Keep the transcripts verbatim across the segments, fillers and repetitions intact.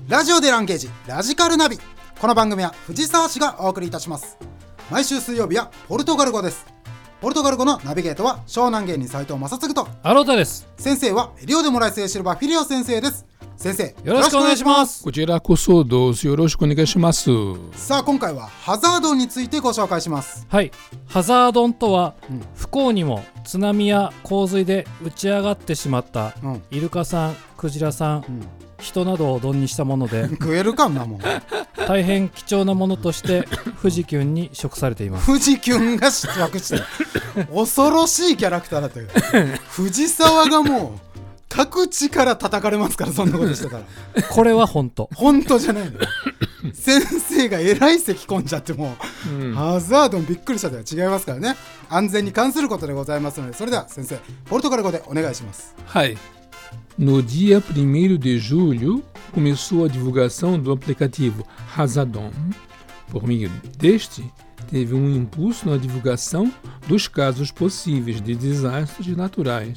ラジオでランゲージラジカルナビ。この番組は藤沢市がお送りいたします。毎週水曜日はポルトガル語です。ポルトガル語のナビゲートは湘南芸人斉藤正嗣とアロータです。 先生はエリオデモライスエシルバフィリオ先生です。先生よろしくお願いします。 こちらこそどうぞよろしくお願いします。 さあ今回はハザードンについてご紹介します。 はい、ハザードンとは、 うん、 不幸にも津波や洪水で打ち上がってしまった、 うん、 イルカさん、クジラさん、うん、人などを丼にしたもので食えるかんなもん大変貴重なものとして富士キュンに食されています。 富士キュンが出役して恐ろしいキャラクターだという藤沢がもう各地から叩かれますから、そんなことしてたらこれは本当本当じゃないの先生がえらい咳込んじゃってもう、うん、ハザードンびっくりしたとは違いますからね。安全に関することでございますので、それでは先生ポルトガル語でお願いします。 はい。No dia primeiro de julho começou a divulgação do aplicativo Hazadon. Por meio deste, teve um impulso na divulgação dos casos possíveis de desastres naturais.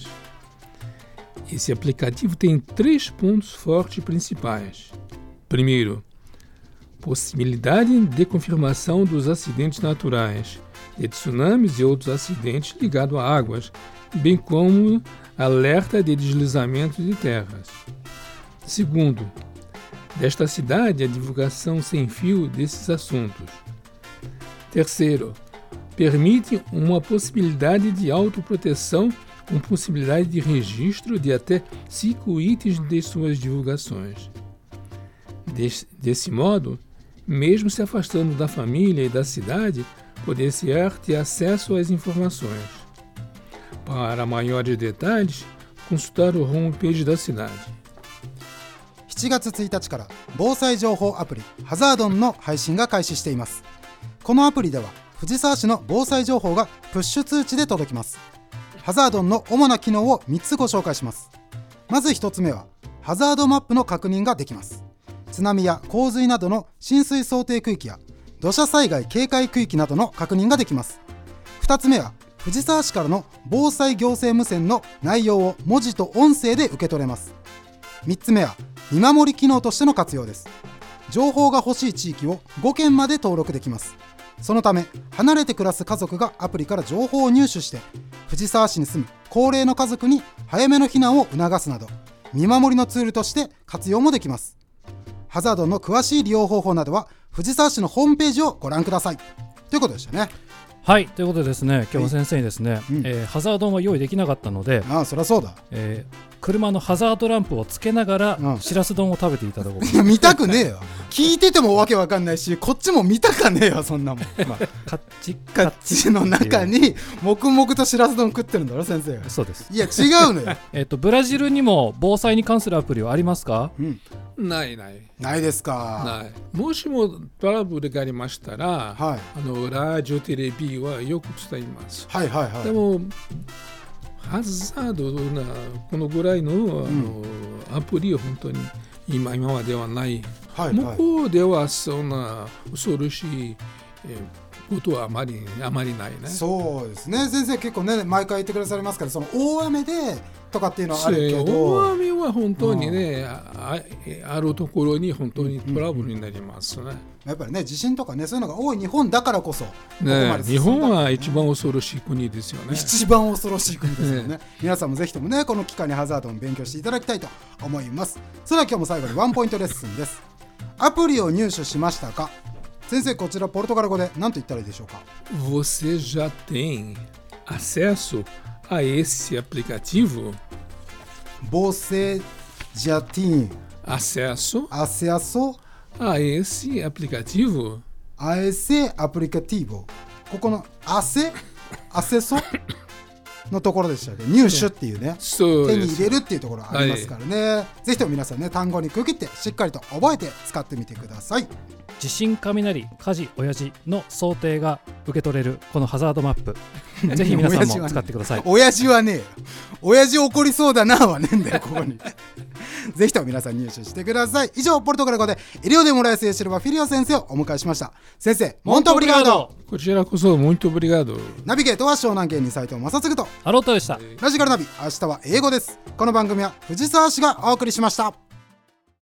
Esse aplicativo tem três pontos fortes principais. Primeiro, possibilidade de confirmação dos acidentes naturais, de tsunamis e outros acidentes ligados a águas, bem como alerta de deslizamento de terras. Segundo, desta cidade a divulgação sem fio desses assuntos. Terceiro, permite uma possibilidade de autoproteção com possibilidade de registro de até cinco itens de suas divulgações. Des, desse modo, mesmo se afastando da família e da cidade, poder-se-á ter acesso às informações. Para maiores detalhes, consultar o homepage da cidade. しちがつついたちから防災情報アプリハザードンの配信が開始しています。このアプリでは藤沢市の防災情報がプッシュ通知で届きます。ハザードンの主な機能をみっつご紹介します。まずひとつめはハザードマップの確認ができます。津波や洪水などの浸水想定区域や土砂災害警戒区域などの確認ができます。ふたつめは藤沢市からの防災行政無線の内容を文字と音声で受け取れます。みっつめは見守り機能としての活用です。情報が欲しい地域をごけんまで登録できます。そのため離れて暮らす家族がアプリから情報を入手して藤沢市に住む高齢の家族に早めの避難を促すなど見守りのツールとして活用もできます。ハザードの詳しい利用方法などは藤沢市のホームページをご覧くださいということでしたね。 はい、ということでですね、今日は先生にですね、はい、うんえー、ハザードンは用意できなかったので、 ああそりゃそうだ、 えー、車のハザードランプをつけながら、うん、しらす丼を食べていただこう。 いや見たくねえよ聞いててもわけわかんないし、こっちも見たかねえよそんなもん、まあ、 カッチカッチの中に黙々としらす丼食ってるんだろ先生が。 そうです。 いや違うのよえっとブラジルにも防災に関するアプリはありますか？ うん、ないないないですか。 ない。もしもトラブルがありましたら、はい、あのラジオテレビはよく伝えます。 はいはいはい。 でもハザードなこのぐらいの、うん、あのアプリは本当に今今まではない。はいはい、向こうではそんな恐ろしい、えー、ことはあまりあまりないね。 そうですね。先生結構ね毎回言ってくださいますから、その大雨でとかっていうのはあるけど、 大雨は本当にね、うん、あ, あるところに本当にトラブルになりますね、うんうんうん、 やっぱりね地震とかねそういうのが多い日本だからこそ、ね、ここまで日本は一番恐ろしい国ですよね。 一番恐ろしい国ですよね、ね皆さんもぜひともねこの期間にハザードを勉強していただきたいと思います。それでは今日も最後にワンポイントレッスンです。アプリを入手しましたか？先生こちらポルトガル語で何と言ったらいいでしょうか？ Você já tem acesso a esse aplicativo? Você já tem acesso, acesso a esse aplicativo? A esse aplicativo ここの ace acesso のところでしたけど入手っていうね手に入れるっていうところありますからね、はい、ぜひとも皆さんね単語に区切ってしっかりと覚えて使ってみてください。 地震、雷、火事、親父の想定が受け取れるこのハザードマップぜひ皆さんも使ってください。 親父はねえよ、親父怒りそうだなはねえんだよここにぜひとも皆さん入手してください。以上ポルトガル語でエリオデモライスエシルバフィリオ先生をお迎えしました。先生モントオブリガード。 こちらこそモントオブリガード。 ナビゲートは湘南芸人斉藤正嗣とアロットでした。 ラジカルナビ明日は英語です。この番組は藤沢市がお送りしました。